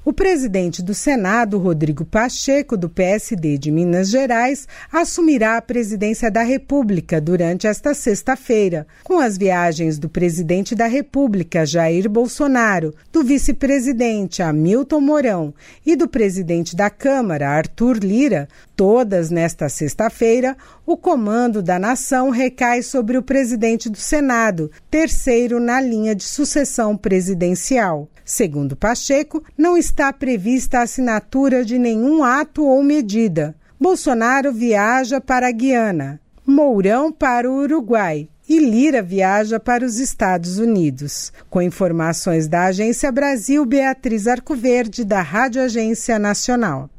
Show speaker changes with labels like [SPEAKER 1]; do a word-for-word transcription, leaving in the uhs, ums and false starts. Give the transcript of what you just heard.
[SPEAKER 1] O presidente do Senado, Rodrigo Pacheco, do P S D de Minas Gerais, assumirá a presidência da República durante esta sexta-feira, com as viagens do presidente da República, Jair Bolsonaro, do vice-presidente, Hamilton Mourão, e do presidente da Câmara, Arthur Lira. Todas nesta sexta-feira, o comando da nação recai sobre o presidente do Senado, terceiro na linha de sucessão presidencial. Segundo Pacheco, não está prevista a assinatura de nenhum ato ou medida. Bolsonaro viaja para a Guiana, Mourão para o Uruguai e Lira viaja para os Estados Unidos. Com informações da Agência Brasil, Beatriz Arcoverde, da Rádio Agência Nacional.